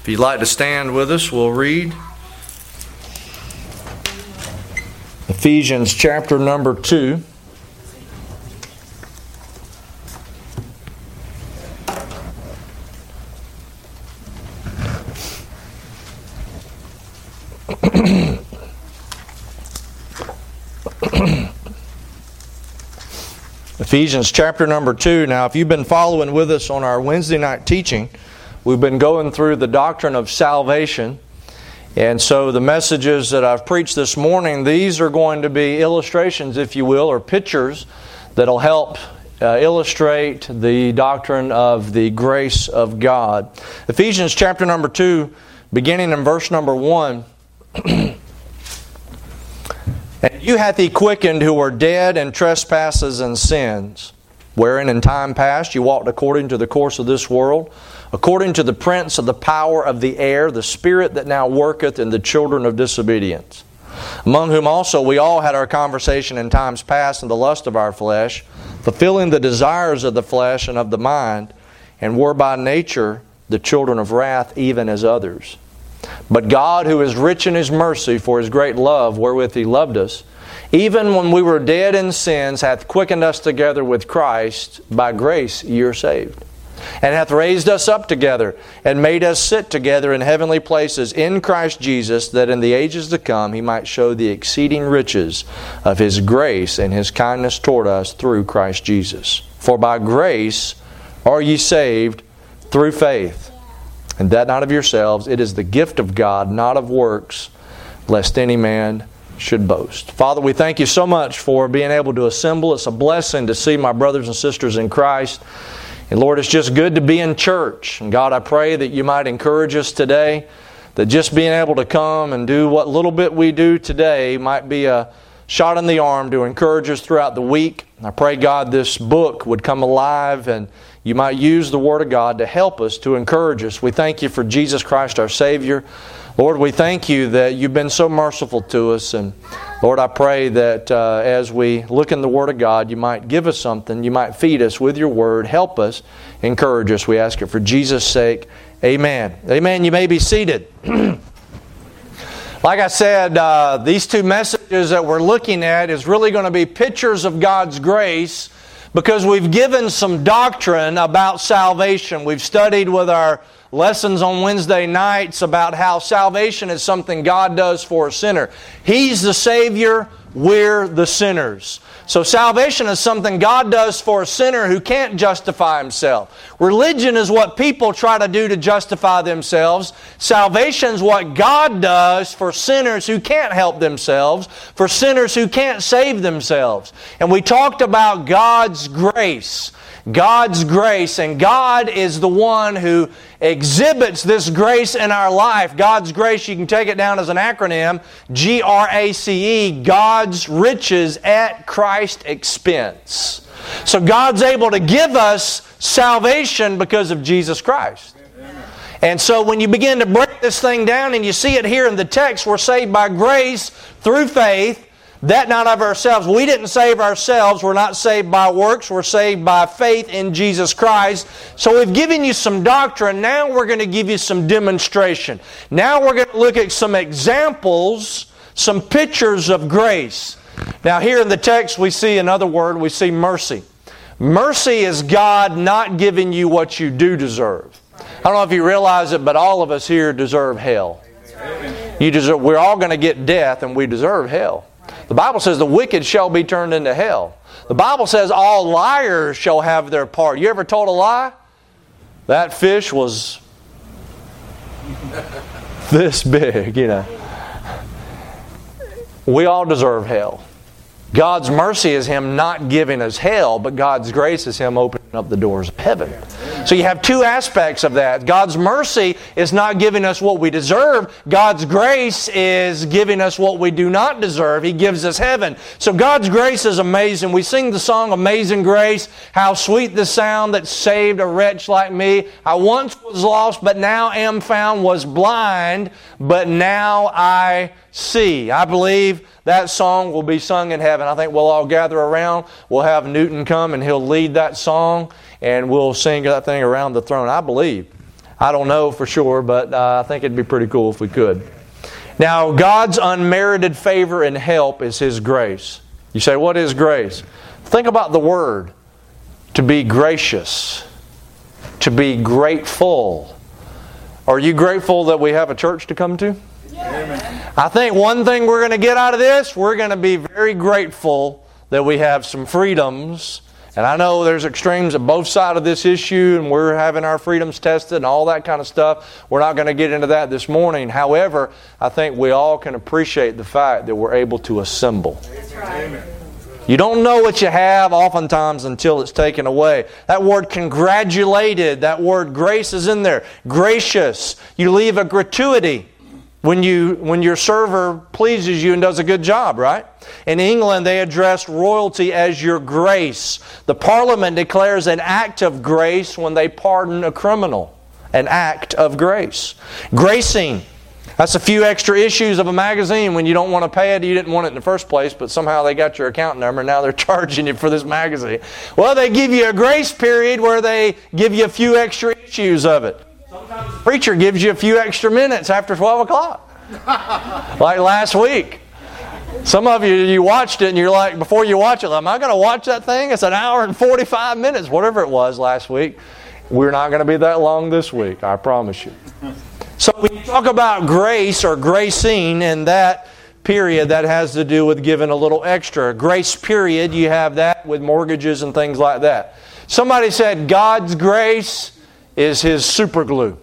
If you'd like to stand with us, we'll read Ephesians chapter number 2. Ephesians chapter number 2. Now, if you've been following with us on our Wednesday night teaching, we've been going through the doctrine of salvation. And so the messages that I've preached this morning, these are going to be illustrations, if you will, or pictures that'll help illustrate the doctrine of the grace of God. Ephesians chapter number 2, beginning in verse number 1. And you hath He quickened who were dead in trespasses and sins, wherein in time past you walked according to the course of this world, according to the prince of the power of the air, the spirit that now worketh in the children of disobedience, among whom also we all had our conversation in times past in the lust of our flesh, fulfilling the desires of the flesh and of the mind, and were by nature the children of wrath, even as others. But God, who is rich in His mercy for His great love wherewith He loved us, even when we were dead in sins, hath quickened us together with Christ. By grace ye are saved. And hath raised us up together, and made us sit together in heavenly places in Christ Jesus, that in the ages to come He might show the exceeding riches of His grace and His kindness toward us through Christ Jesus. For by grace are ye saved through faith, and that not of yourselves, it is the gift of God, not of works, lest any man should boast. Father, we thank You so much for being able to assemble. It's a blessing to see my brothers and sisters in Christ. And Lord, it's just good to be in church. And God, I pray that You might encourage us today, that just being able to come and do what little bit we do today might be a shot in the arm to encourage us throughout the week. I pray, God, this book would come alive and You might use the Word of God to help us, to encourage us. We thank You for Jesus Christ our Savior. Lord, we thank You that You've been so merciful to us. And Lord, I pray that as we look in the Word of God, You might give us something. You might feed us with Your Word. Help us, encourage us. We ask it for Jesus' sake. Amen. Amen. You may be seated. Like I said, these two messages that we're looking at is really going to be pictures of God's grace, because we've given some doctrine about salvation. We've studied with our lessons on Wednesday nights about how salvation is something God does for a sinner. He's the Savior, we're the sinners. So salvation is something God does for a sinner who can't justify himself. Religion is what people try to do to justify themselves. Salvation is what God does for sinners who can't help themselves, for sinners who can't save themselves. And we talked about God's grace. God's grace, and God is the one who exhibits this grace in our life. God's grace, you can take it down as an acronym, G-R-A-C-E, God's riches at Christ's expense. So God's able to give us salvation because of Jesus Christ. And so when you begin to break this thing down, and you see it here in the text, we're saved by grace through faith, that not of ourselves. We didn't save ourselves. We're not saved by works. We're saved by faith in Jesus Christ. So we've given you some doctrine. Now we're going to give you some demonstration. Now we're going to look at some examples, some pictures of grace. Now here in the text we see another word. We see mercy. Mercy is God not giving you what you do deserve. I don't know if you realize it, but all of us here deserve hell. We're all going to get death, and we deserve hell. The Bible says the wicked shall be turned into hell. The Bible says all liars shall have their part. You ever told a lie? That fish was this big, We all deserve hell. God's mercy is Him not giving us hell, but God's grace is Him opening up the doors of heaven. So you have two aspects of that. God's mercy is not giving us what we deserve. God's grace is giving us what we do not deserve. He gives us heaven. So God's grace is amazing. We sing the song, Amazing Grace, how sweet the sound that saved a wretch like me. I once was lost, but now am found, was blind, but now I see. I believe that song will be sung in heaven. I think we'll all gather around. We'll have Newton come and he'll lead that song, and we'll sing that thing around the throne. I believe I don't know for sure, but I think it'd be pretty cool if we could. Now, God's unmerited favor and help is His grace. You say, what is grace? Think about the word. To be gracious. To be grateful. Are you grateful that we have a church to come to? Amen. I think one thing we're going to get out of this, we're going to be very grateful that we have some freedoms. And I know there's extremes at both sides of this issue, and we're having our freedoms tested and all that kind of stuff. We're not going to get into that this morning. However, I think we all can appreciate the fact that we're able to assemble. That's right. Amen. You don't know what you have oftentimes until it's taken away. That word congratulated, that word grace is in there. Gracious. You leave a gratuity when your server pleases you and does a good job, right? In England, they addressed royalty as your grace. The Parliament declares an act of grace when they pardon a criminal. An act of grace. Gracing. That's a few extra issues of a magazine when you don't want to pay it. You didn't want it in the first place, but somehow they got your account number and now they're charging you for this magazine. Well, they give you a grace period where they give you a few extra issues of it. Sometimes the preacher gives you a few extra minutes after 12 o'clock. Like last week. Some of you watched it and you're like, before you watch it, am I going to watch that thing? It's an hour and 45 minutes, whatever it was last week. We're not going to be that long this week, I promise you. So when you talk about grace or gracing in that period, that has to do with giving a little extra. Grace period, you have that with mortgages and things like that. Somebody said God's grace is His super glue.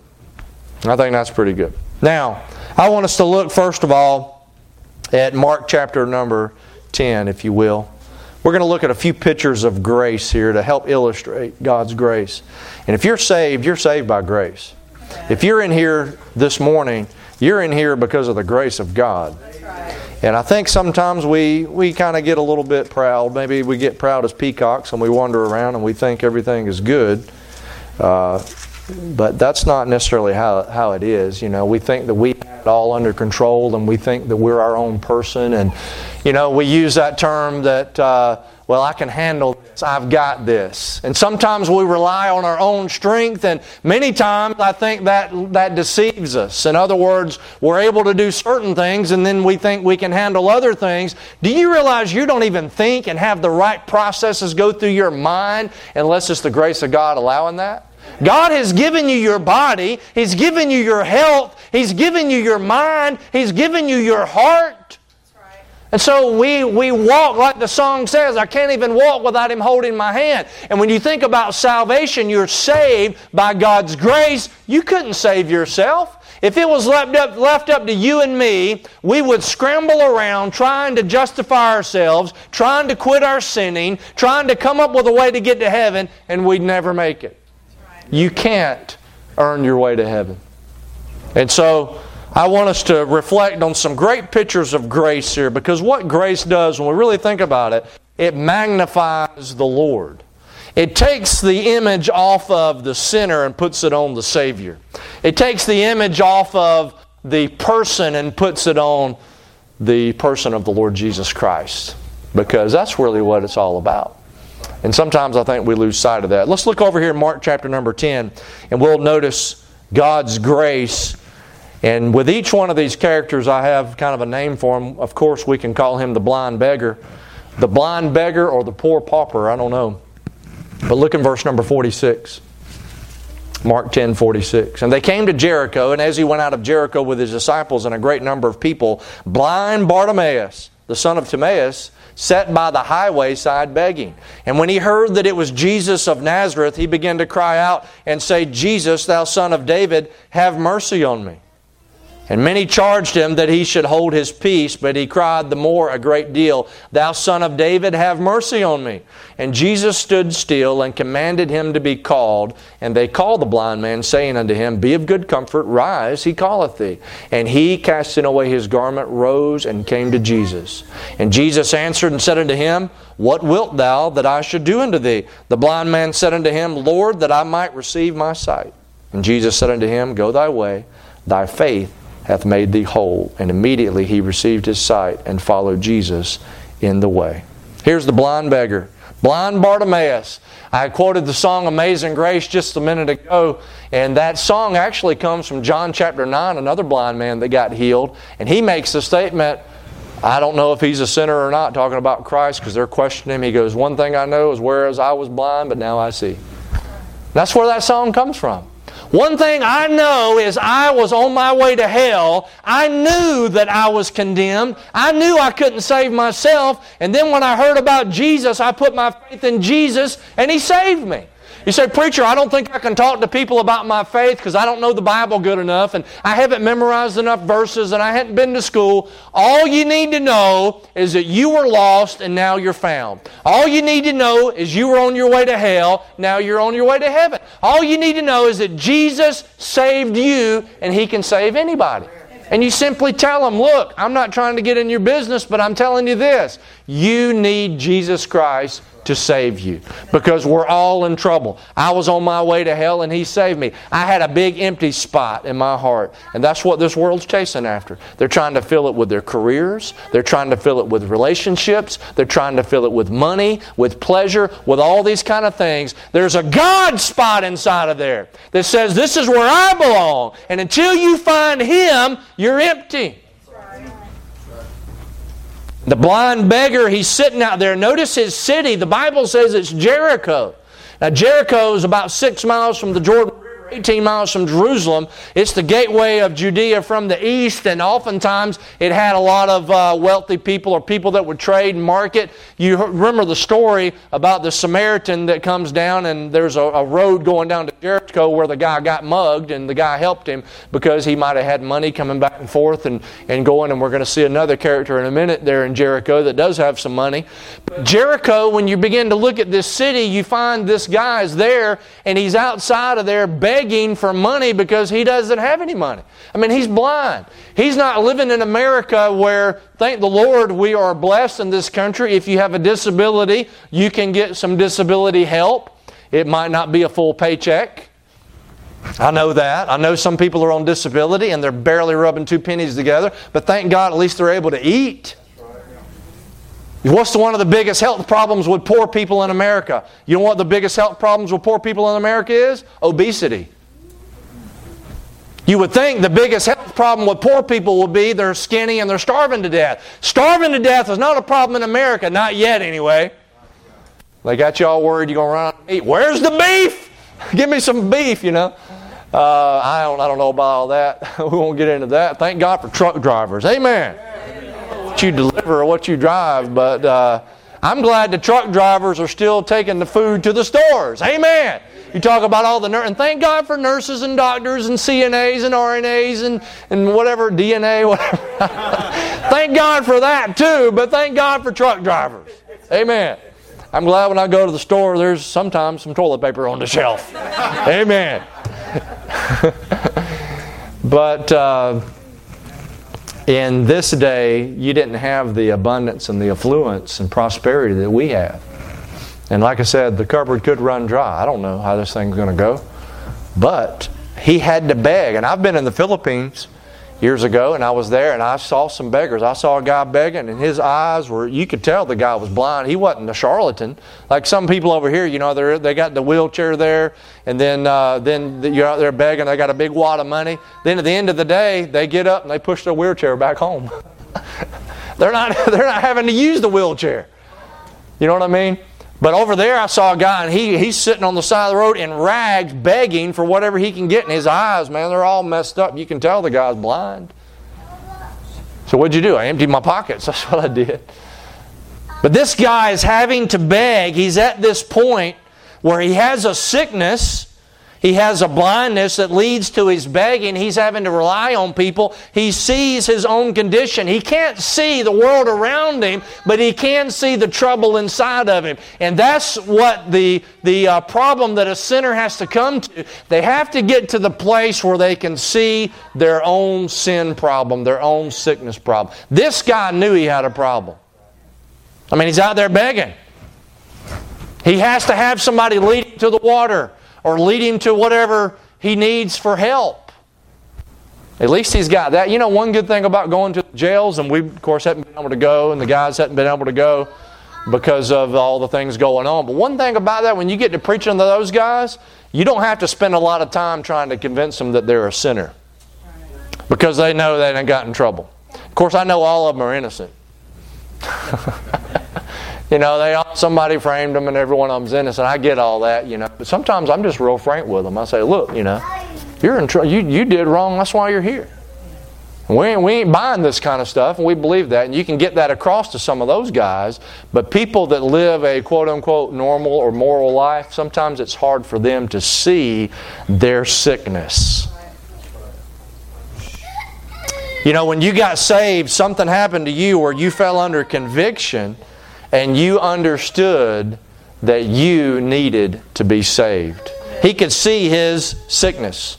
I think that's pretty good. Now, I want us to look first of all at Mark chapter number 10, if you will. We're going to look at a few pictures of grace here to help illustrate God's grace. And if you're saved by grace. If you're in here this morning, you're in here because of the grace of God. That's right. And I think sometimes we kind of get a little bit proud. Maybe we get proud as peacocks and we wander around and we think everything is good. But that's not necessarily how it is. You know, we think that we have it all under control and we think that we're our own person. And, you know, we use that term that, well, I can handle this. I've got this. And sometimes we rely on our own strength, and many times I think that deceives us. In other words, we're able to do certain things and then we think we can handle other things. Do you realize you don't even think and have the right processes go through your mind unless it's the grace of God allowing that? God has given you your body. He's given you your health. He's given you your mind. He's given you your heart. And so we walk, like the song says, I can't even walk without Him holding my hand. And when you think about salvation, you're saved by God's grace. You couldn't save yourself. If it was left up to you and me, we would scramble around trying to justify ourselves, trying to quit our sinning, trying to come up with a way to get to heaven, and we'd never make it. You can't earn your way to heaven. And so I want us to reflect on some great pictures of grace here, because what grace does, when we really think about it, it magnifies the Lord. It takes the image off of the sinner and puts it on the Savior. It takes the image off of the person and puts it on the person of the Lord Jesus Christ, because that's really what it's all about. And sometimes I think we lose sight of that. Let's look over here in Mark chapter number 10, and we'll notice God's grace. And with each one of these characters, I have kind of a name for him. Of course, we can call him the blind beggar. The blind beggar or the poor pauper, I don't know. But look in verse number 46. Mark 10:46. And they came to Jericho, and as he went out of Jericho with his disciples and a great number of people, blind Bartimaeus, the son of Timaeus, sat by the highway side begging. And when he heard that it was Jesus of Nazareth, he began to cry out and say, Jesus, thou son of David, have mercy on me. And many charged him that he should hold his peace, but he cried the more a great deal, Thou son of David, have mercy on me. And Jesus stood still and commanded him to be called. And they called the blind man, saying unto him, Be of good comfort, rise, he calleth thee. And he, casting away his garment, rose and came to Jesus. And Jesus answered and said unto him, What wilt thou that I should do unto thee? The blind man said unto him, Lord, that I might receive my sight. And Jesus said unto him, Go thy way, thy faith hath made thee whole. And immediately he received his sight and followed Jesus in the way. Here's the blind beggar. Blind Bartimaeus. I quoted the song Amazing Grace just a minute ago, and that song actually comes from John chapter 9, another blind man that got healed. And he makes the statement, I don't know if he's a sinner or not, talking about Christ, because they're questioning him. He goes, one thing I know is whereas I was blind, but now I see. That's where that song comes from. One thing I know is I was on my way to hell. I knew that I was condemned. I knew I couldn't save myself. And then when I heard about Jesus, I put my faith in Jesus and He saved me. You say, preacher, I don't think I can talk to people about my faith because I don't know the Bible good enough and I haven't memorized enough verses and I hadn't been to school. All you need to know is that you were lost and now you're found. All you need to know is you were on your way to hell, now you're on your way to heaven. All you need to know is that Jesus saved you and He can save anybody. And you simply tell them, look, I'm not trying to get in your business, but I'm telling you this. You need Jesus Christ to save you, because we're all in trouble. I was on my way to hell and He saved me. I had a big empty spot in my heart, and that's what this world's chasing after. They're trying to fill it with their careers. They're trying to fill it with relationships. They're trying to fill it with money, with pleasure, with all these kind of things. There's a God spot inside of there that says, this is where I belong, and until you find Him, you're empty. The blind beggar, he's sitting out there. Notice his city. The Bible says it's Jericho. Now, Jericho is about 6 miles from the Jordan River, 18 miles from Jerusalem. It's the gateway of Judea from the east, and oftentimes it had a lot of wealthy people or people that would trade and market. You remember the story about the Samaritan that comes down, and there's a road going down to Jericho where the guy got mugged, and the guy helped him because he might have had money coming back and forth and going, and we're going to see another character in a minute there in Jericho that does have some money. But Jericho, when you begin to look at this city, you find this guy is there, and he's outside of there begging for money because he doesn't have any money. I mean, he's blind. He's not living in America where, thank the Lord, we are blessed in this country. If you have a disability, you can get some disability help. It might not be a full paycheck. I know that. I know some people are on disability and they're barely rubbing 2 pennies together, but thank God at least they're able to eat. What's one of the biggest health problems with poor people in America? You know what the biggest health problems with poor people in America is? Obesity. You would think the biggest health problem with poor people would be they're skinny and they're starving to death. Starving to death is not a problem in America, not yet anyway. They got you all worried you're going to run out of meat. Where's the beef? Give me some beef, you know. I don't know about all that. We won't get into that. Thank God for truck drivers. Amen. What you deliver or what you drive, but I'm glad the truck drivers are still taking the food to the stores. Amen. You talk about all the nurses, and thank God for nurses and doctors and CNAs and RNAs and whatever, DNA, whatever. Thank God for that too, but thank God for truck drivers. Amen. I'm glad when I go to the store, there's sometimes some toilet paper on the shelf. Amen. But in this day, you didn't have the abundance and the affluence and prosperity that we have. And like I said, the cupboard could run dry. I don't know how this thing's going to go. But he had to beg. And I've been in the Philippines years ago, and I was there, and I saw some beggars. I saw a guy begging, and his eyes were, you could tell the guy was blind. He wasn't a charlatan. Like some people over here, you know, they got the wheelchair there, and then you're out there begging, they got a big wad of money. Then at the end of the day, they get up and they push their wheelchair back home. They're not having to use the wheelchair. You know what I mean? But over there I saw a guy, and he's sitting on the side of the road in rags begging for whatever he can get. And his eyes, man, they're all messed up. You can tell the guy's blind. So what'd you do? I emptied my pockets. That's what I did. But this guy is having to beg. He's at this point where he has a sickness. He has a blindness that leads to his begging. He's having to rely on people. He sees his own condition. He can't see the world around him, but he can see the trouble inside of him. And that's what the problem that a sinner has to come to. They have to get to the place where they can see their own sin problem, their own sickness problem. This guy knew he had a problem. I mean, he's out there begging. He has to have somebody lead him to the water, or lead him to whatever he needs for help. At least he's got that. You know, one good thing about going to the jails, and we, of course, haven't been able to go, and the guys haven't been able to go, because of all the things going on. But one thing about that, when you get to preaching to those guys, you don't have to spend a lot of time trying to convince them that they're a sinner, because they know they done got in trouble. Of course, I know all of them are innocent. Somebody framed them and every one of them's innocent. I get all that, But sometimes I'm just real frank with them. I say, look, you're in trouble. You did wrong. That's why you're here. We ain't buying this kind of stuff, and we believe that. And you can get that across to some of those guys. But people that live a quote-unquote normal or moral life, sometimes it's hard for them to see their sickness. When you got saved, something happened to you where you fell under conviction and you understood that you needed to be saved. He could see his sickness.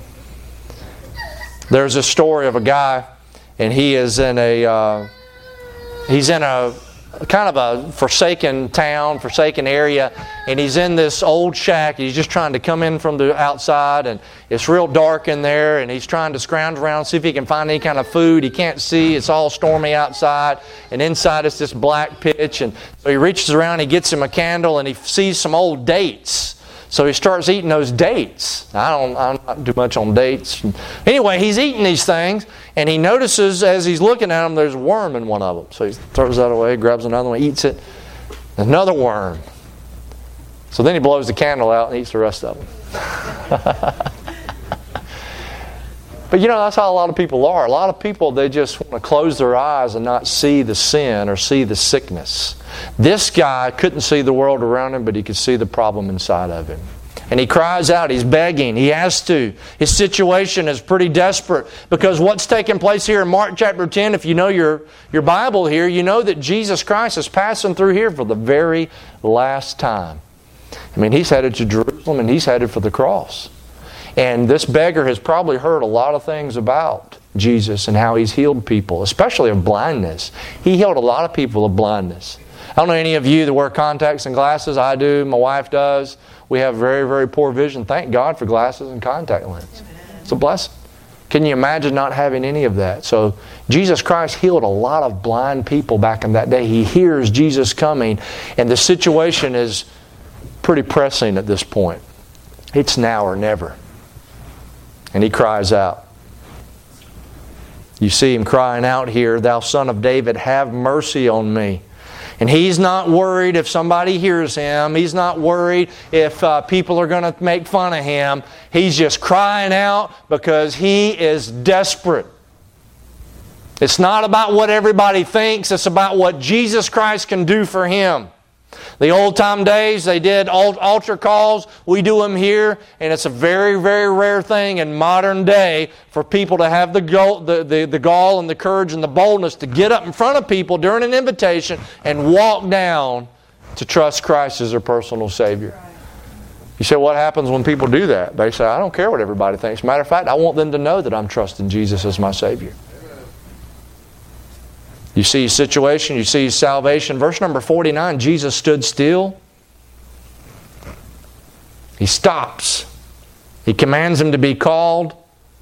There's a story of a guy, and he's in a kind of a forsaken town, forsaken area, and he's in this old shack. He's just trying to come in from the outside, and it's real dark in there, and he's trying to scrounge around, see if he can find any kind of food. He can't see. It's all stormy outside, and inside it's this black pitch. And so he reaches around, he gets him a candle, and he sees some old dates. So he starts eating those dates. I don't do much on dates. Anyway, he's eating these things, and he notices as he's looking at them, there's a worm in one of them. So he throws that away, grabs another one, eats it. Another worm. So then he blows the candle out and eats the rest of them. But that's how a lot of people are. A lot of people, they just want to close their eyes and not see the sin or see the sickness. This guy couldn't see the world around him, but he could see the problem inside of him. And he cries out, he's begging, he has to. His situation is pretty desperate, because what's taking place here in Mark chapter 10, if you know your Bible here, you know that Jesus Christ is passing through here for the very last time. He's headed to Jerusalem and he's headed for the cross. And this beggar has probably heard a lot of things about Jesus and how he's healed people, especially of blindness. He healed a lot of people of blindness. I don't know any of you that wear contacts and glasses. I do. My wife does. We have very, very poor vision. Thank God for glasses and contact lenses. It's a blessing. Can you imagine not having any of that? So Jesus Christ healed a lot of blind people back in that day. He hears Jesus coming, and the situation is pretty pressing at this point. It's now or never. And he cries out. You see him crying out here, "Thou Son of David, have mercy on me." And he's not worried if somebody hears him. He's not worried if people are going to make fun of him. He's just crying out because he is desperate. It's not about what everybody thinks. It's about what Jesus Christ can do for him. The old-time days, they did altar calls. We do them here, and it's a very, very rare thing in modern day for people to have the gall and the courage and the boldness to get up in front of people during an invitation and walk down to trust Christ as their personal Savior. You say, what happens when people do that? They say, I don't care what everybody thinks. Matter of fact, I want them to know that I'm trusting Jesus as my Savior. You see his situation, you see his salvation. Verse number 49, Jesus stood still. He stops. He commands him to be called.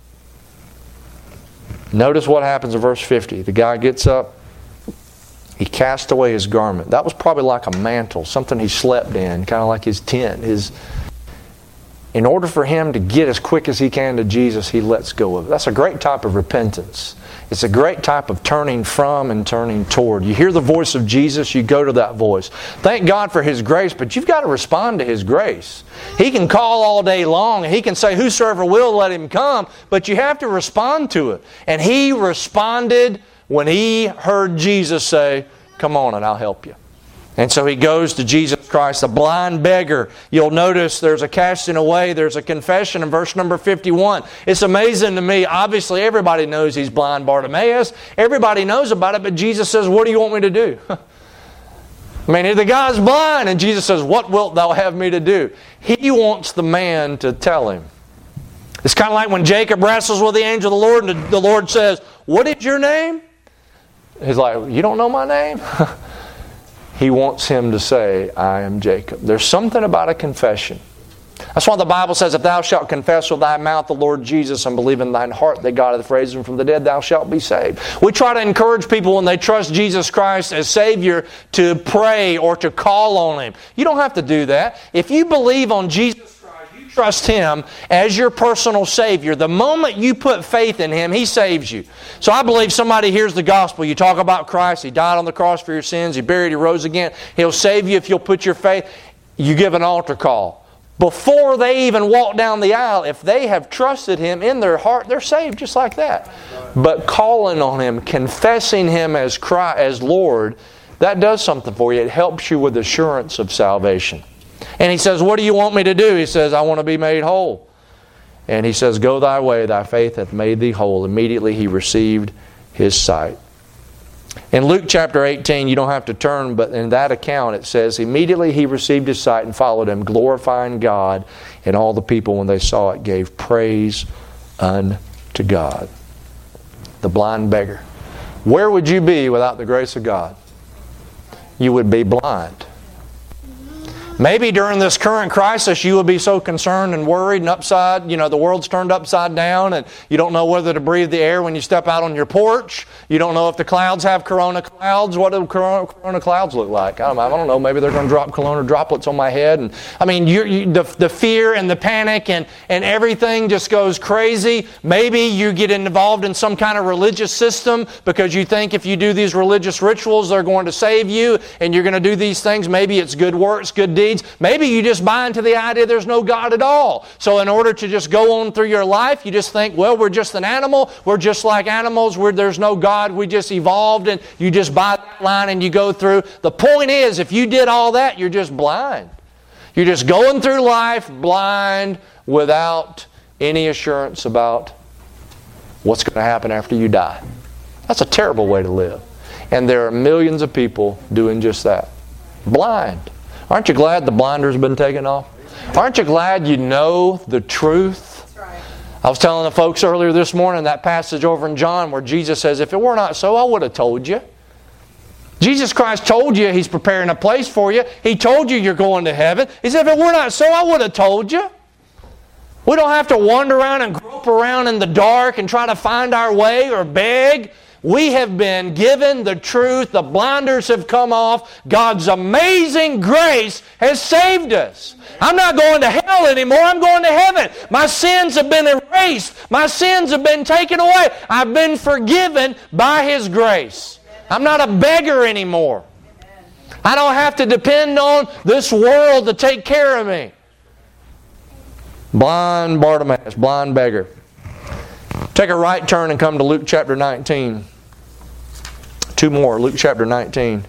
Notice what happens in verse 50. The guy gets up. He cast away his garment. That was probably like a mantle, something he slept in, kind of like his tent. In order for him to get as quick as he can to Jesus, he lets go of it. That's a great type of repentance. It's a great type of turning from and turning toward. You hear the voice of Jesus, you go to that voice. Thank God for His grace, but you've got to respond to His grace. He can call all day long, and He can say, whosoever will, let him come, but you have to respond to it. And he responded when he heard Jesus say, come on and I'll help you. And so he goes to Jesus Christ, a blind beggar. You'll notice there's a casting away, there's a confession in verse number 51. It's amazing to me. Obviously, everybody knows he's blind Bartimaeus. Everybody knows about it, but Jesus says, what do you want me to do? The guy's blind, and Jesus says, what wilt thou have me to do? He wants the man to tell him. It's kind of like when Jacob wrestles with the angel of the Lord, and the Lord says, what is your name? He's like, you don't know my name? He wants him to say, I am Jacob. There's something about a confession. That's why the Bible says, if thou shalt confess with thy mouth the Lord Jesus and believe in thine heart that God hath raised him from the dead, thou shalt be saved. We try to encourage people when they trust Jesus Christ as Savior to pray or to call on Him. You don't have to do that. If you believe on Jesus Christ, you trust Him as your personal Savior, the moment you put faith in Him, He saves you. So I believe somebody hears the gospel. You talk about Christ. He died on the cross for your sins. He buried, He rose again. He'll save you if you'll put your faith. You give an altar call. Before they even walk down the aisle, if they have trusted Him in their heart, they're saved just like that. But calling on Him, confessing Him as Christ, as Lord, that does something for you. It helps you with assurance of salvation. And He says, what do you want me to do? He says, I want to be made whole. And He says, go thy way, thy faith hath made thee whole. Immediately he received his sight. In Luke chapter 18, you don't have to turn, but in that account it says, immediately he received his sight and followed Him, glorifying God. And all the people, when they saw it, gave praise unto God. The blind beggar. Where would you be without the grace of God? You would be blind. Maybe during this current crisis you would be so concerned and worried and upside, the world's turned upside down and you don't know whether to breathe the air when you step out on your porch. You don't know if the clouds have corona clouds. What do corona clouds look like? I don't know. Maybe they're going to drop corona droplets on my head. And the fear and the panic and everything just goes crazy. Maybe you get involved in some kind of religious system because you think if you do these religious rituals, they're going to save you and you're going to do these things. Maybe it's good works, good deeds. Maybe you just buy into the idea there's no God at all. So in order to just go on through your life, you just think, well, we're just an animal. We're just like animals. There's no God. We just evolved, and you just buy that line and you go through. The point is, if you did all that, you're just blind. You're just going through life blind without any assurance about what's going to happen after you die. That's a terrible way to live. And there are millions of people doing just that. Blind. Aren't you glad the blinder's been taken off? Aren't you glad you know the truth? That's right. I was telling the folks earlier this morning that passage over in John where Jesus says, if it were not so, I would have told you. Jesus Christ told you He's preparing a place for you. He told you you're going to heaven. He said, if it were not so, I would have told you. We don't have to wander around and grope around in the dark and try to find our way or beg. We have been given the truth. The blinders have come off. God's amazing grace has saved us. I'm not going to hell anymore. I'm going to heaven. My sins have been erased. My sins have been taken away. I've been forgiven by His grace. I'm not a beggar anymore. I don't have to depend on this world to take care of me. Blind Bartimaeus, blind beggar. Take a right turn and come to Luke chapter 19. Two more, Luke chapter 19.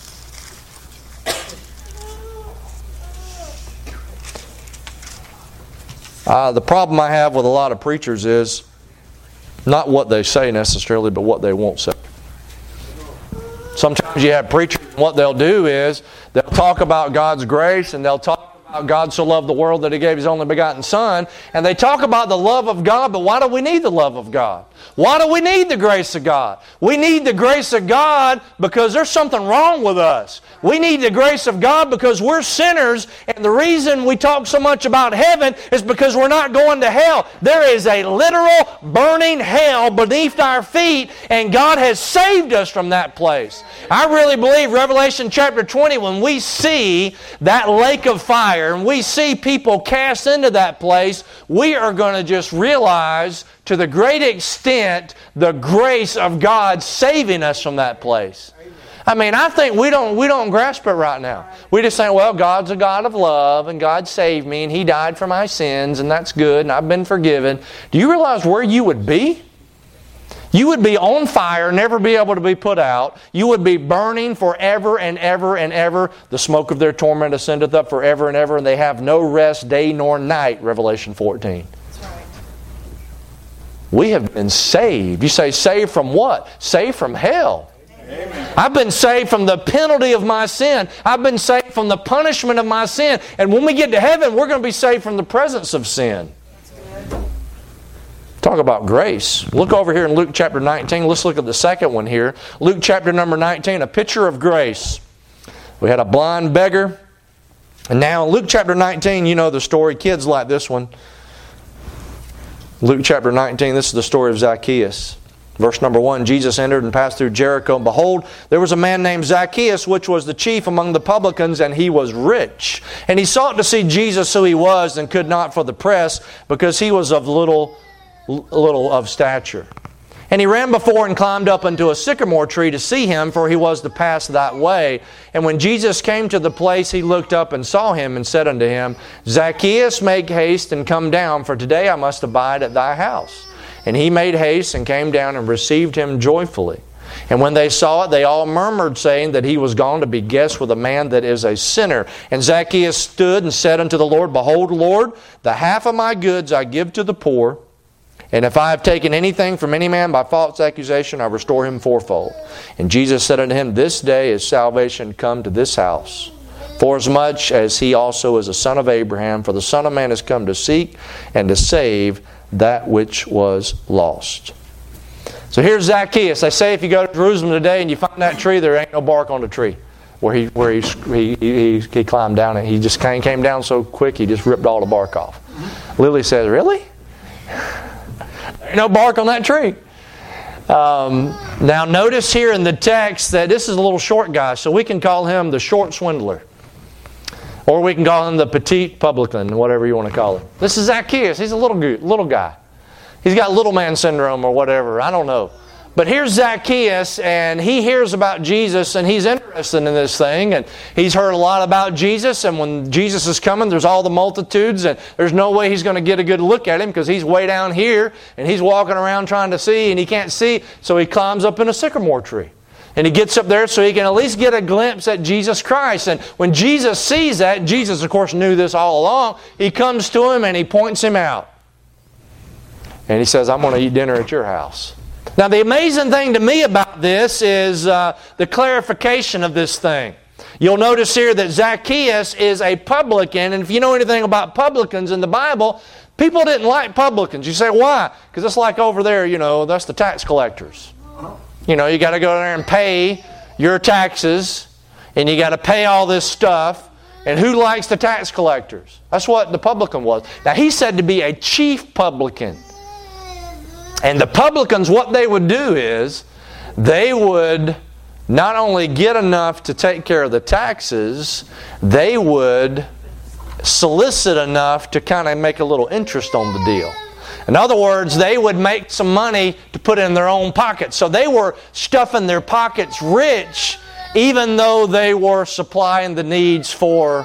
The problem I have with a lot of preachers is not what they say necessarily, but what they won't say. Sometimes you have preachers, and what they'll do is they'll talk about God's grace and they'll talk about God so loved the world that He gave His only begotten Son. And they talk about the love of God, but why do we need the love of God? Why do we need the grace of God? We need the grace of God because there's something wrong with us. We need the grace of God because we're sinners, and the reason we talk so much about heaven is because we're not going to hell. There is a literal burning hell beneath our feet, and God has saved us from that place. I really believe Revelation chapter 20, when we see that lake of fire and we see people cast into that place, we are going to just realize to the great extent the grace of God saving us from that place. I think we don't grasp it right now. We just think, well, God's a God of love and God saved me and He died for my sins and that's good and I've been forgiven. Do you realize where you would be? You would be on fire, never be able to be put out. You would be burning forever and ever and ever. The smoke of their torment ascendeth up forever and ever, and they have no rest day nor night, Revelation 14. That's right. We have been saved. You say, saved from what? Saved from hell. Amen. I've been saved from the penalty of my sin. I've been saved from the punishment of my sin. And when we get to heaven, we're going to be saved from the presence of sin. Talk about grace. Look over here in Luke chapter 19. Let's look at the second one here. Luke chapter number 19, a picture of grace. We had a blind beggar. And now, Luke chapter 19, you know the story. Kids like this one. Luke chapter 19, this is the story of Zacchaeus. Verse number 1, Jesus entered and passed through Jericho. And behold, there was a man named Zacchaeus, which was the chief among the publicans, and he was rich. And he sought to see Jesus who he was, and could not for the press, because he was of little of stature. And he ran before and climbed up unto a sycamore tree to see him, for he was to pass that way. And when Jesus came to the place, he looked up and saw him, and said unto him, Zacchaeus, make haste and come down, for today I must abide at thy house. And he made haste and came down and received him joyfully. And when they saw it, they all murmured, saying that he was gone to be guest with a man that is a sinner. And Zacchaeus stood and said unto the Lord, Behold, Lord, the half of my goods I give to the poor. And if I have taken anything from any man by false accusation, I restore him fourfold. And Jesus said unto him, This day is salvation come to this house, forasmuch as he also is a son of Abraham. For the Son of Man has come to seek and to save that which was lost. So here's Zacchaeus. They say if you go to Jerusalem today and you find that tree, there ain't no bark on the tree where he climbed down and he just came down so quick he just ripped all the bark off. Lily says, really? There ain't no bark on that tree. Now notice here in the text that this is a little short guy, so we can call him the short swindler. Or we can call him the petite publican, whatever you want to call him. This is Zacchaeus. He's a little guy. He's got little man syndrome or whatever. I don't know. But here's Zacchaeus, and he hears about Jesus, and he's interested in this thing. And he's heard a lot about Jesus, and when Jesus is coming, there's all the multitudes, and there's no way he's going to get a good look at him because he's way down here, and he's walking around trying to see, and he can't see, so he climbs up in a sycamore tree. And he gets up there so he can at least get a glimpse at Jesus Christ. And when Jesus sees that, Jesus, of course, knew this all along, he comes to him and he points him out. And he says, I'm going to eat dinner at your house. Now, the amazing thing to me about this is the clarification of this thing. You'll notice here that Zacchaeus is a publican, and if you know anything about publicans in the Bible, people didn't like publicans. You say, why? Because it's like over there, that's the tax collectors. You got to go there and pay your taxes, and you got to pay all this stuff. And who likes the tax collectors? That's what the publican was. Now, he's said to be a chief publican. And the publicans, what they would do is, they would not only get enough to take care of the taxes, they would solicit enough to kind of make a little interest on the deal. In other words, they would make some money to put in their own pockets. So they were stuffing their pockets rich, even though they were supplying the needs for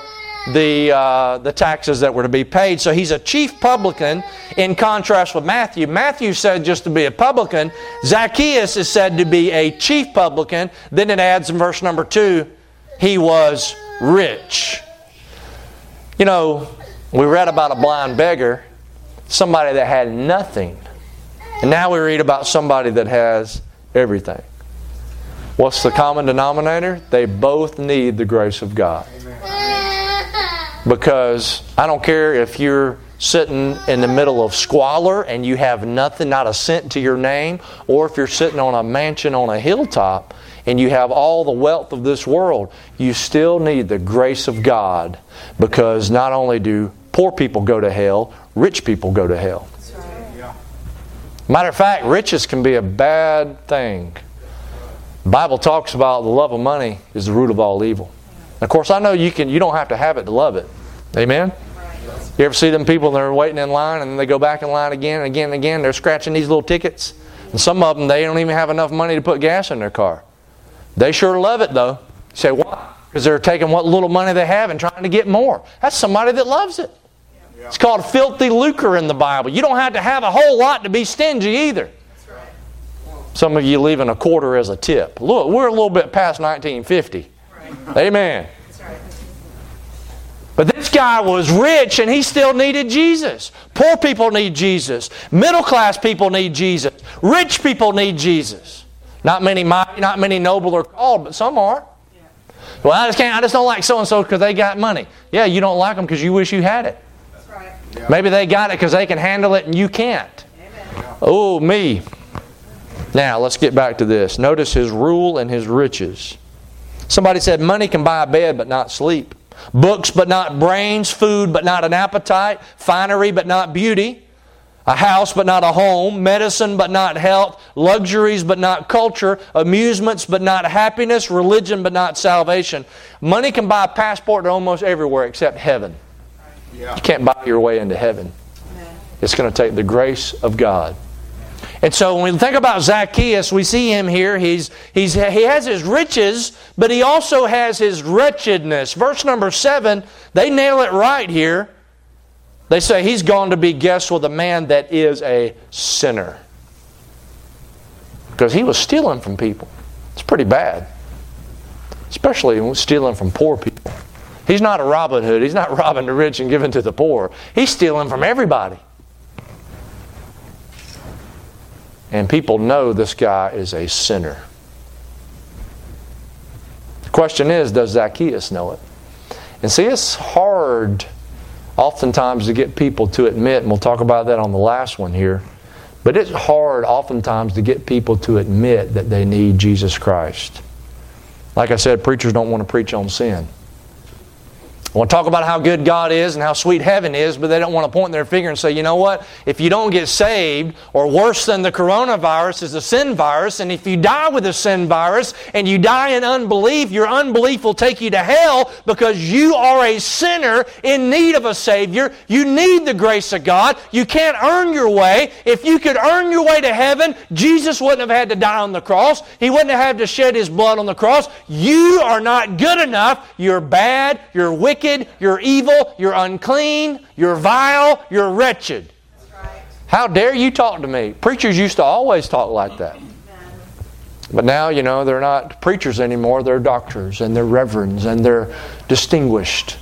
the taxes that were to be paid. So he's a chief publican in contrast with Matthew. Matthew said just to be a publican. Zacchaeus is said to be a chief publican. Then it adds in verse number 2, he was rich. We read about a blind beggar, somebody that had nothing. And now we read about somebody that has everything. What's the common denominator? They both need the grace of God. Because I don't care if you're sitting in the middle of squalor and you have nothing, not a cent to your name, or if you're sitting on a mansion on a hilltop and you have all the wealth of this world, you still need the grace of God, because not only do poor people go to hell, rich people go to hell. Matter of fact, riches can be a bad thing. The Bible talks about the love of money is the root of all evil. Of course, I know you don't have to have it to love it. Amen? You ever see them people that are waiting in line and then they go back in line again and again and again? They're scratching these little tickets. And some of them, they don't even have enough money to put gas in their car. They sure love it, though. You say, why? Because they're taking what little money they have and trying to get more. That's somebody that loves it. It's called filthy lucre in the Bible. You don't have to have a whole lot to be stingy either. Some of you leaving a quarter as a tip. Look, we're a little bit past 1950. Amen. But this guy was rich and he still needed Jesus. Poor people need Jesus. Middle class people need Jesus. Rich people need Jesus. Not many noble are called, but some are. Well, I just don't like so-and-so because they got money. Yeah, you don't like them because you wish you had it. That's right. Maybe they got it because they can handle it and you can't. Amen. Oh, me. Now, let's get back to this. Notice his rule and his riches. Somebody said money can buy a bed but not sleep. books but not brains, food but not an appetite, finery but not beauty, a house but not a home, medicine but not health, luxuries but not culture, amusements but not happiness, religion but not salvation. Money can buy a passport to almost everywhere except heaven. You can't buy your way into heaven. It's going to take the grace of God. And so when we think about Zacchaeus, we see him here. He has his riches, but he also has his wretchedness. Verse number 7, they nail it right here. They say he's gone to be guest with a man that is a sinner. Because he was stealing from people. It's pretty bad. Especially stealing from poor people. He's not a Robin Hood. He's not robbing the rich and giving to the poor. He's stealing from everybody. And people know this guy is a sinner. The question is, does Zacchaeus know it? And see, it's hard oftentimes to get people to admit, and we'll talk about that on the last one here, but it's hard oftentimes to get people to admit that they need Jesus Christ. Like I said, preachers don't want to preach on sin. I want to talk about how good God is and how sweet heaven is, but they don't want to point their finger and say, you know what? If you don't get saved, or worse than the coronavirus is the sin virus, and if you die with the sin virus and you die in unbelief, your unbelief will take you to hell because you are a sinner in need of a Savior. You need the grace of God. You can't earn your way. If you could earn your way to heaven, Jesus wouldn't have had to die on the cross. He wouldn't have had to shed His blood on the cross. You are not good enough. You're bad. You're wicked. You're evil, you're unclean, you're vile, you're wretched. Right. How dare you talk to me? Preachers used to always talk like that. But now, you know, they're not preachers anymore. They're doctors and they're reverends and they're distinguished.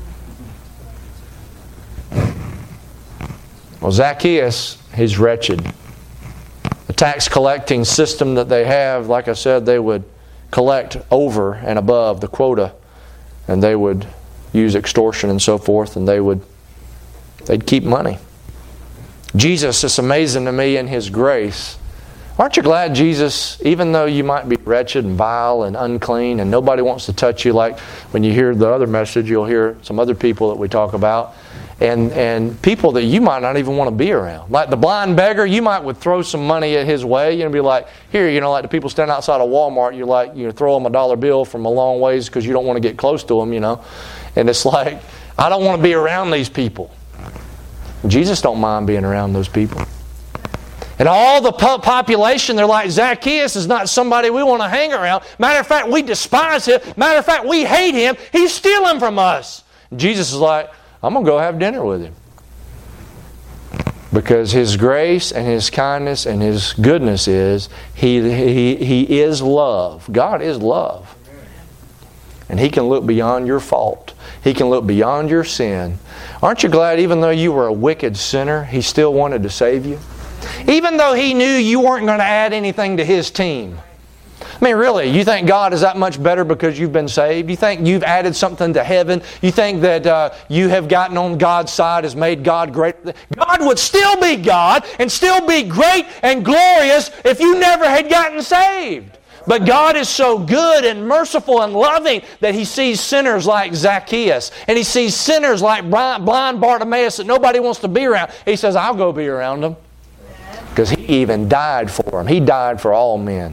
Well, Zacchaeus, he's wretched. The tax collecting system that they have, like I said, they would collect over and above the quota, and they would use extortion and so forth, and they'd keep money. Jesus, it's amazing to me in His grace. Aren't you glad Jesus, even though you might be wretched and vile and unclean and nobody wants to touch you, like when you hear the other message, you'll hear some other people that we talk about, and people that you might not even want to be around. Like the blind beggar, you might would throw some money at his way and be like, here, you know, like the people standing outside of Walmart, you throw them a dollar bill from a long ways because you don't want to get close to them, you know. And it's like, I don't want to be around these people. Jesus don't mind being around those people. And all the population, they're like, Zacchaeus is not somebody we want to hang around. Matter of fact, we despise him. Matter of fact, we hate him. He's stealing from us. And Jesus is like, I'm going to go have dinner with him. Because His grace and His kindness and His goodness is, He is love. God is love. And He can look beyond your fault. He can look beyond your sin. Aren't you glad even though you were a wicked sinner, He still wanted to save you? Even though He knew you weren't going to add anything to His team. I mean, really, you think God is that much better because you've been saved? You think you've added something to heaven? You think that you have gotten on God's side has made God great? God would still be God and still be great and glorious if you never had gotten saved. But God is so good and merciful and loving that He sees sinners like Zacchaeus. And He sees sinners like blind Bartimaeus that nobody wants to be around. He says, I'll go be around them. Because He even died for them. He died for all men.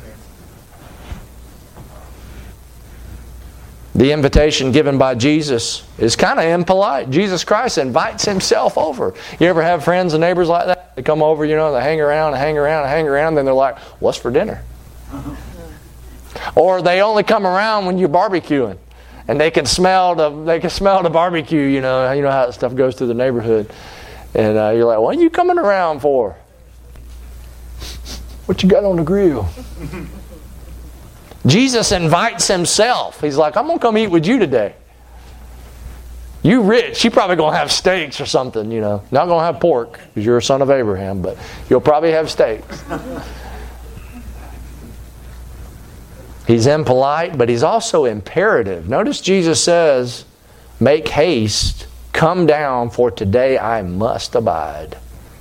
The invitation given by Jesus is kind of impolite. Jesus Christ invites Himself over. You ever have friends and neighbors like that? They come over, you know, they hang around and hang around and hang around, then they're like, what's for dinner? Or they only come around when you're barbecuing, and they can smell the barbecue. You know how that stuff goes through the neighborhood, and you're like, "What are you coming around for? What you got on the grill?" Jesus invites Himself. He's like, "I'm gonna come eat with you today. You rich? You probably gonna have steaks or something. You know, not gonna have pork because you're a son of Abraham, but you'll probably have steaks." He's impolite, but He's also imperative. Notice Jesus says, make haste, come down, for today I must abide.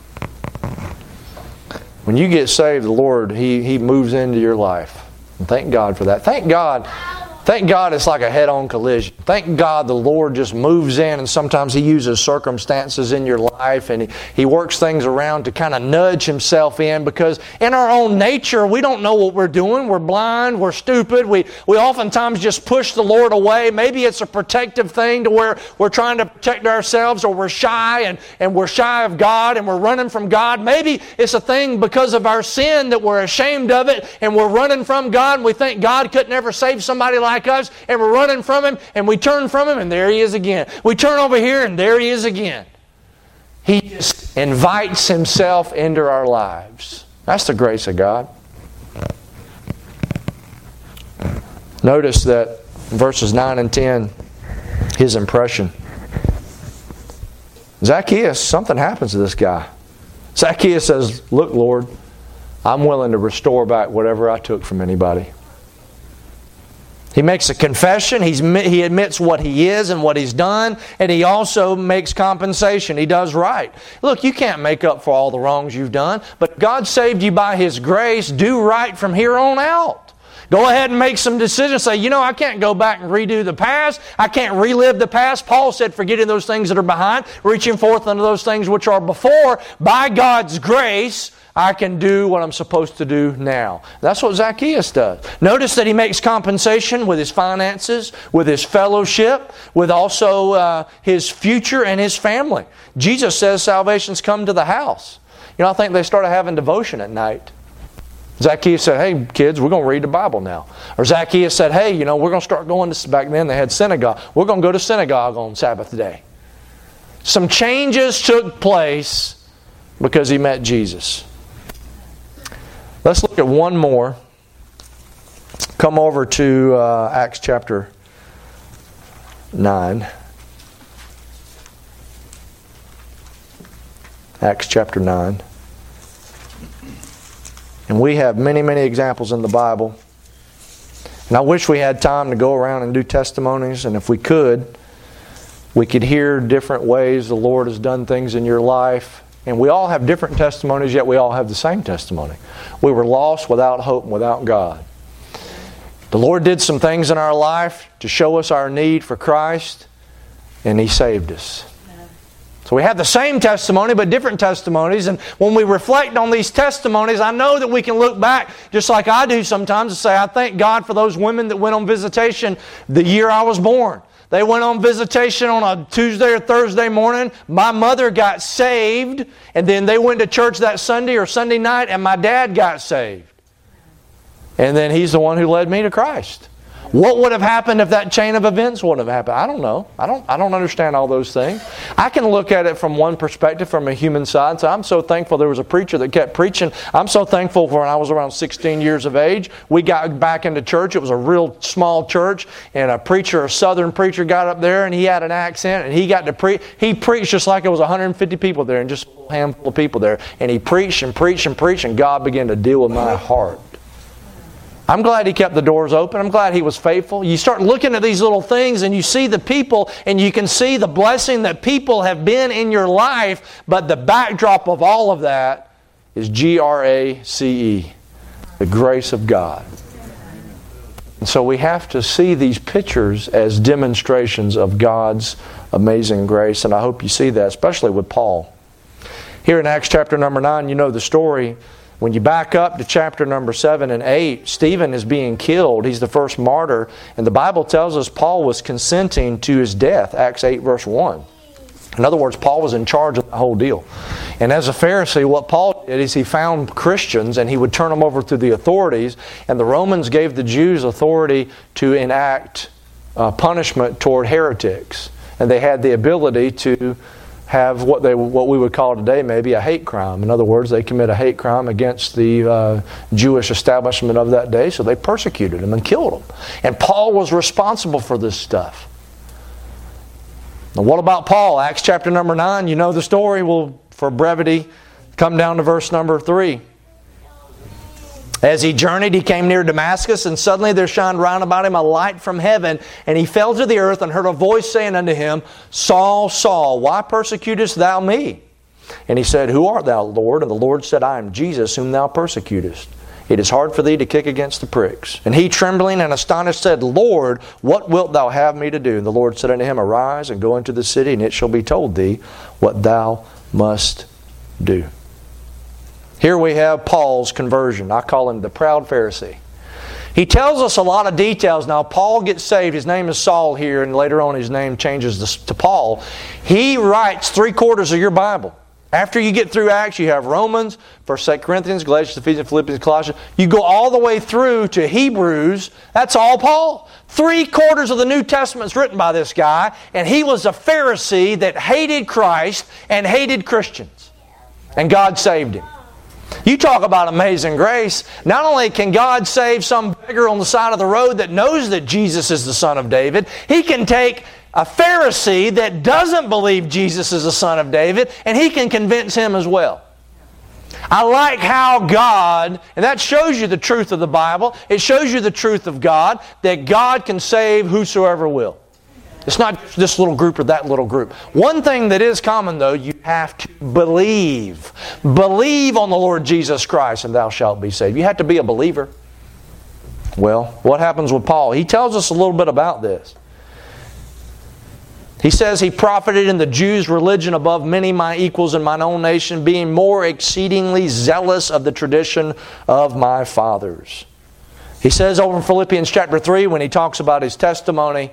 When you get saved, the Lord, He moves into your life. And thank God for that. Thank God Thank God it's like a head-on collision. Thank God the Lord just moves in, and sometimes He uses circumstances in your life and He works things around to kind of nudge Himself in, because in our own nature, we don't know what we're doing. We're blind. We're stupid. We oftentimes just push the Lord away. Maybe it's a protective thing to where we're trying to protect ourselves, or we're shy and we're shy of God and we're running from God. Maybe it's a thing because of our sin that we're ashamed of it and we're running from God, and we think God couldn't ever save somebody like us, and we're running from Him, and we turn from Him, and there He is again. We turn over here, and there He is again. He just invites Himself into our lives. That's the grace of God. Notice that in verses 9 and 10, his impression. Zacchaeus, something happens to this guy. Zacchaeus says, "Look, Lord, I'm willing to restore back whatever I took from anybody." He makes a confession. He admits what he is and what he's done. And he also makes compensation. He does right. Look, you can't make up for all the wrongs you've done. But God saved you by His grace. Do right from here on out. Go ahead and make some decisions. Say, I can't go back and redo the past. I can't relive the past. Paul said, forgetting those things that are behind, reaching forth unto those things which are before. By God's grace, I can do what I'm supposed to do now. That's what Zacchaeus does. Notice that he makes compensation with his finances, with his fellowship, with also his future and his family. Jesus says salvation's come to the house. I think they started having devotion at night. Zacchaeus said, "Hey, kids, we're going to read the Bible now." Or Zacchaeus said, "Hey, we're going to start going to," back then they had synagogue. "We're going to go to synagogue on Sabbath day." Some changes took place because he met Jesus. Let's look at one more. Come over to Acts chapter 9. Acts chapter 9. And we have many, many examples in the Bible. And I wish we had time to go around and do testimonies. And if we could hear different ways the Lord has done things in your life. And we all have different testimonies, yet we all have the same testimony. We were lost without hope and without God. The Lord did some things in our life to show us our need for Christ, and He saved us. So we have the same testimony, but different testimonies. And when we reflect on these testimonies, I know that we can look back, just like I do sometimes, and say, I thank God for those women that went on visitation the year I was born. They went on visitation on a Tuesday or Thursday morning. My mother got saved, and then they went to church that Sunday or Sunday night, and my dad got saved. And then he's the one who led me to Christ. What would have happened if that chain of events wouldn't have happened? I don't know. I don't understand all those things. I can look at it from one perspective, from a human side, and say, I'm so thankful there was a preacher that kept preaching. I'm so thankful for when I was around 16 years of age. We got back into church. It was a real small church, and a southern preacher got up there, and he had an accent, and he got to preach. He preached just like it was 150 people there, and just a handful of people there. And he preached and preached and preached, and God began to deal with my heart. I'm glad He kept the doors open. I'm glad He was faithful. You start looking at these little things and you see the people, and you can see the blessing that people have been in your life, but the backdrop of all of that is GRACE, the grace of God. And so we have to see these pictures as demonstrations of God's amazing grace, and I hope you see that, especially with Paul. Here in Acts chapter number 9, you know the story. When you back up to chapter number 7 and 8, Stephen is being killed. He's the first martyr. And the Bible tells us Paul was consenting to his death, Acts 8 verse 1. In other words, Paul was in charge of the whole deal. And as a Pharisee, what Paul did is he found Christians and he would turn them over to the authorities. And the Romans gave the Jews authority to enact punishment toward heretics. And they had the ability to have what we would call today maybe a hate crime. In other words, they commit a hate crime against the Jewish establishment of that day, so they persecuted them and killed them. And Paul was responsible for this stuff. Now what about Paul? Acts chapter number 9, you know the story. We'll, for brevity, come down to verse number 3. As he journeyed, he came near Damascus, and suddenly there shined round about him a light from heaven, and he fell to the earth and heard a voice saying unto him, Saul, Saul, why persecutest thou me? And he said, Who art thou, Lord? And the Lord said, I am Jesus, whom thou persecutest. it is hard for thee to kick against the pricks. And he, trembling and astonished, said, Lord, what wilt thou have me to do? And the Lord said unto him, Arise, and go into the city, and it shall be told thee what thou must do. Here we have Paul's conversion. I call him the proud Pharisee. He tells us a lot of details. Now, Paul gets saved. His name is Saul here, and later on his name changes to Paul. He writes 3/4 of your Bible. After you get through Acts, you have Romans, 1st, 2 Corinthians, Galatians, Ephesians, Philippians, Colossians. You go all the way through to Hebrews. That's all Paul. 3/4 of the New Testament is written by this guy, and he was a Pharisee that hated Christ and hated Christians. And God saved him. You talk about amazing grace. Not only can God save some beggar on the side of the road that knows that Jesus is the Son of David, He can take a Pharisee that doesn't believe Jesus is the Son of David, and He can convince him as well. I like how God, and that shows you the truth of the Bible, it shows you the truth of God, that God can save whosoever will. It's not this little group or that little group. One thing that is common, though, you have to believe. Believe on the Lord Jesus Christ, and thou shalt be saved. You have to be a believer. Well, what happens with Paul? He tells us a little bit about this. He says, He profited in the Jews' religion above many my equals in mine own nation, being more exceedingly zealous of the tradition of my fathers. He says over in Philippians chapter 3, when he talks about his testimony,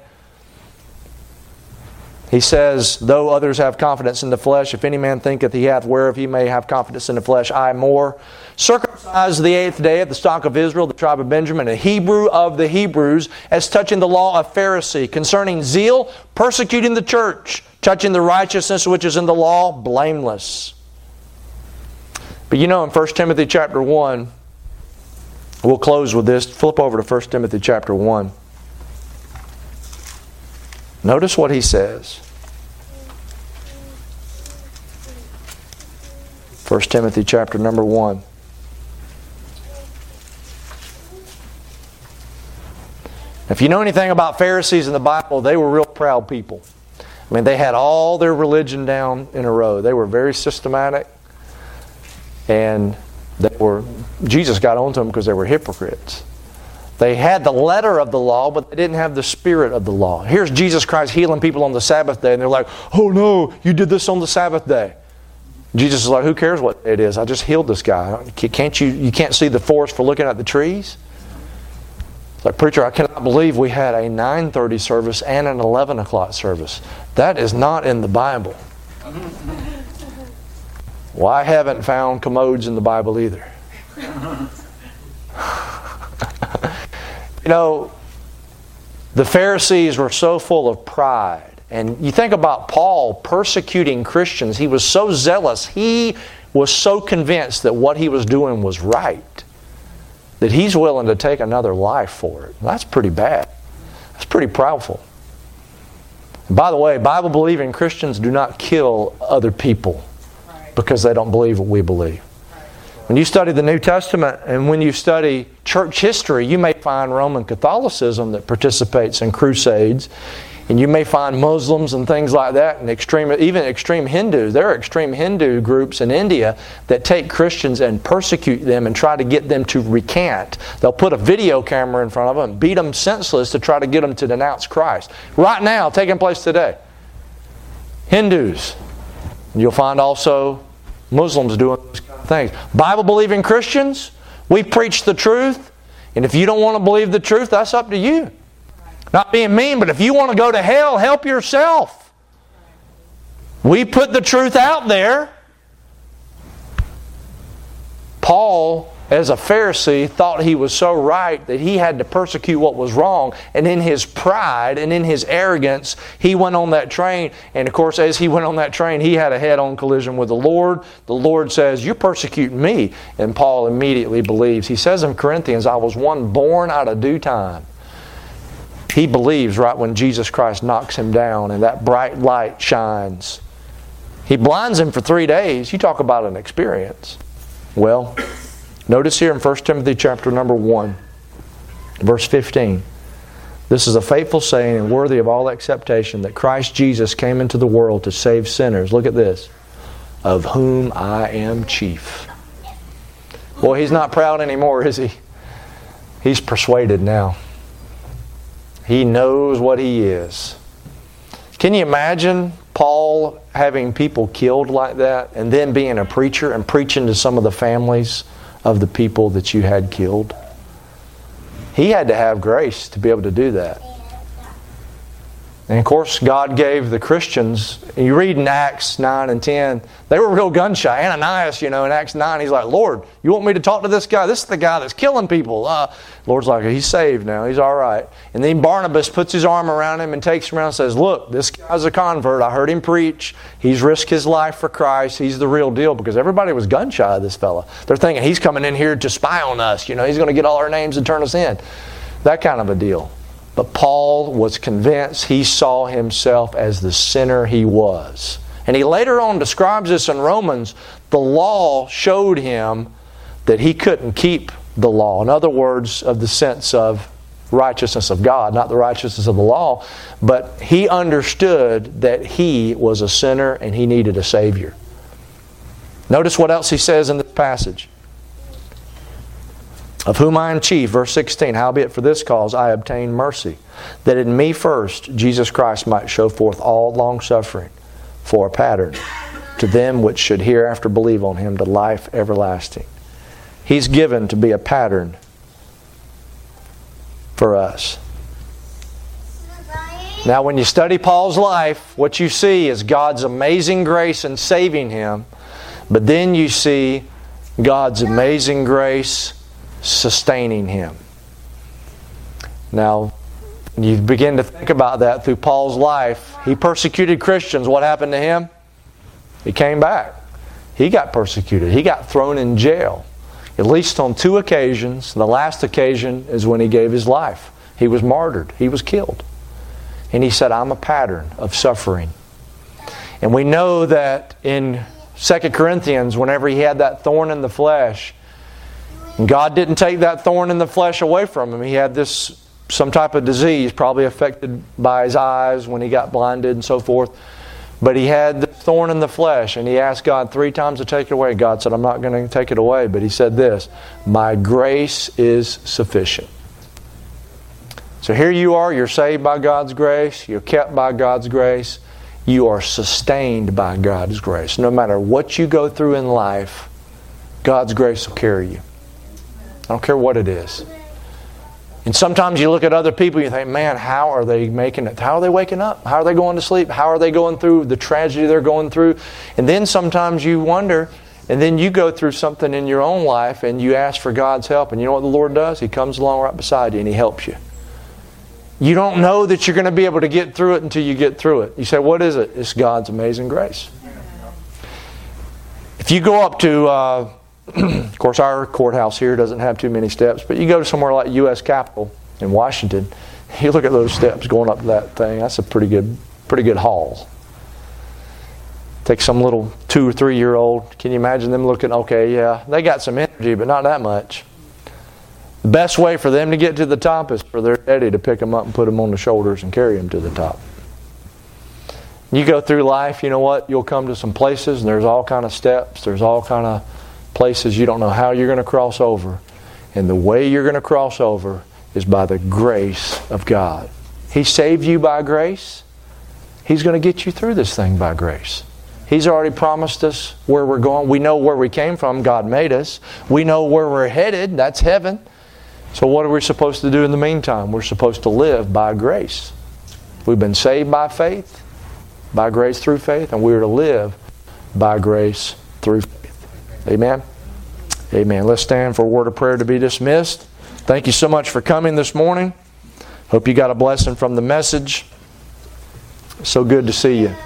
he says, though others have confidence in the flesh, if any man thinketh he hath whereof he may have confidence in the flesh, I more. Circumcised the 8th day of the stock of Israel, the tribe of Benjamin, a Hebrew of the Hebrews, as touching the law of Pharisee, concerning zeal, persecuting the church, touching the righteousness which is in the law, blameless. But you know, in 1 Timothy chapter 1, we'll close with this. Flip over to 1 Timothy chapter 1. Notice what he says. 1 Timothy chapter number 1. If you know anything about Pharisees in the Bible, they were real proud people. I mean, they had all their religion down in a row. They were very systematic. And Jesus got onto them because they were hypocrites. They had the letter of the law, but they didn't have the spirit of the law. Here's Jesus Christ healing people on the Sabbath day, and they're like, oh no, you did this on the Sabbath day. Jesus is like, who cares what it is? I just healed this guy. You can't see the forest for looking at the trees? It's like, preacher, I cannot believe we had a 9:30 service and an 11 o'clock service. That is not in the Bible. Well, I haven't found commodes in the Bible either. You know, the Pharisees were so full of pride. And you think about Paul persecuting Christians. He was so zealous. He was so convinced that what he was doing was right, that he's willing to take another life for it. That's pretty bad. That's pretty proudful. And by the way, Bible-believing Christians do not kill other people because they don't believe what we believe. When you study the New Testament and when you study church history, you may find Roman Catholicism that participates in crusades. And you may find Muslims and things like that, and even extreme Hindus. There are extreme Hindu groups in India that take Christians and persecute them and try to get them to recant. They'll put a video camera in front of them and beat them senseless to try to get them to denounce Christ. Right now, taking place today. Hindus. And you'll find also Muslims doing those kind of things. Bible-believing Christians, we preach the truth. And if you don't want to believe the truth, that's up to you. Not being mean, but if you want to go to hell, help yourself. We put the truth out there. Paul, as a Pharisee, thought he was so right that he had to persecute what was wrong. And in his pride and in his arrogance, he went on that train. And of course, as he went on that train, he had a head-on collision with the Lord. The Lord says, you're persecuting me. And Paul immediately believes. He says in Corinthians, I was one born out of due time. He believes right when Jesus Christ knocks him down and that bright light shines. He blinds him for 3 days. You talk about an experience. Well, notice here in 1 Timothy chapter number 1, verse 15. This is a faithful saying and worthy of all acceptation that Christ Jesus came into the world to save sinners. Look at this. Of whom I am chief. Well, he's not proud anymore, is he? He's persuaded now. He knows what he is. Can you imagine Paul having people killed like that and then being a preacher and preaching to some of the families of the people that you had killed? He had to have grace to be able to do that. And of course, God gave the Christians, and you read in Acts 9 and 10, they were real gun shy. Ananias, in Acts 9, he's like, Lord, you want me to talk to this guy? This is the guy that's killing people. Lord's like, he's saved now. He's all right. And then Barnabas puts his arm around him and takes him around and says, look, this guy's a convert. I heard him preach. He's risked his life for Christ. He's the real deal. Because everybody was gun shy of this fella. They're thinking, he's coming in here to spy on us. He's going to get all our names and turn us in. That kind of a deal. But Paul was convinced. He saw himself as the sinner he was. And he later on describes this in Romans. The law showed him that he couldn't keep the law. In other words, of the sense of righteousness of God, not the righteousness of the law. But he understood that he was a sinner and he needed a Savior. Notice what else he says in this passage. Of whom I am chief, verse 16, howbeit for this cause I obtained mercy, that in me first Jesus Christ might show forth all longsuffering for a pattern to them which should hereafter believe on Him to life everlasting. He's given to be a pattern for us. Now when you study Paul's life, what you see is God's amazing grace in saving him, but then you see God's amazing grace sustaining him. Now, you begin to think about that through Paul's life. He persecuted Christians. What happened to him? He came back. He got persecuted. He got thrown in jail. At least on 2 occasions. The last occasion is when he gave his life. He was martyred. He was killed. And he said, I'm a pattern of suffering. And we know that in 2 Corinthians, whenever he had that thorn in the flesh, God didn't take that thorn in the flesh away from him. He had some type of disease, probably affected by his eyes when he got blinded and so forth. But he had the thorn in the flesh, and he asked God 3 times to take it away. God said, I'm not going to take it away. But he said this, my grace is sufficient. So here you are, you're saved by God's grace, you're kept by God's grace, you are sustained by God's grace. No matter what you go through in life, God's grace will carry you. I don't care what it is. And sometimes you look at other people and you think, man, how are they making it? How are they waking up? How are they going to sleep? How are they going through the tragedy they're going through? And then sometimes you wonder, and then you go through something in your own life and you ask for God's help. And you know what the Lord does? He comes along right beside you and He helps you. You don't know that you're going to be able to get through it until you get through it. You say, what is it? It's God's amazing grace. If you go up to... of course, our courthouse here doesn't have too many steps, but you go to somewhere like U.S. Capitol in Washington, you look at those steps going up to that thing. That's a pretty good haul. Take some little 2 or 3 year old. Can you imagine them looking? Okay, yeah, they got some energy, but not that much. The best way for them to get to the top is for their daddy to pick them up and put them on the shoulders and carry them to the top. You go through life, you know what? You'll come to some places, and there's all kind of steps. There's all kind of places you don't know how you're going to cross over. And the way you're going to cross over is by the grace of God. He saved you by grace. He's going to get you through this thing by grace. He's already promised us where we're going. We know where we came from. God made us. We know where we're headed. That's heaven. So what are we supposed to do in the meantime? We're supposed to live by grace. We've been saved by faith, by grace through faith, and we're to live by grace through faith. Amen? Amen. Let's stand for a word of prayer to be dismissed. Thank you so much for coming this morning. Hope you got a blessing from the message. So good to see you.